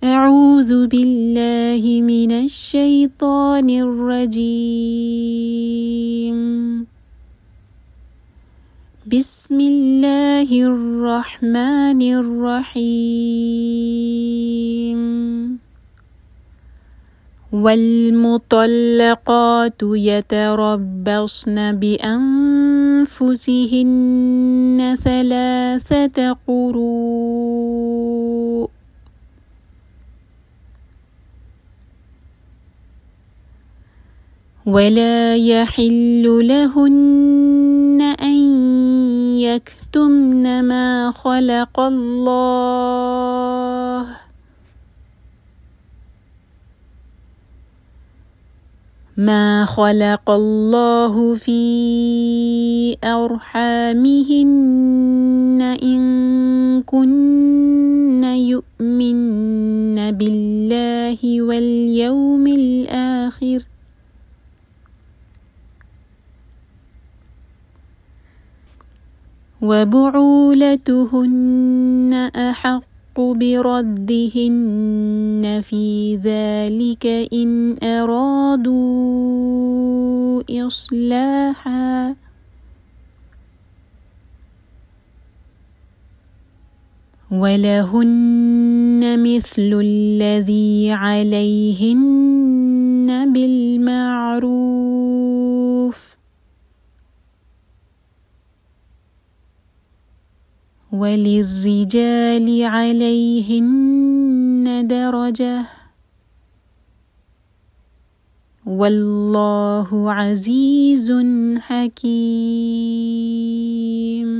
أعوذ بالله من الشيطان الرجيم. بسم الله الرحمن الرحيم. والمطلقات يتربصن بأنفسهن 3 قروء ولا يحل لهن أن يكتمن ما خلق الله في أرحامهن إن كن يؤمن بالله واليوم الآخر وبعولتهن أحق بردهن في ذلك إن أرادوا إصلاحا ولهن مثل الذي عليهن بالمعروف وللرجال عليهن درجة والله عزيز حكيم.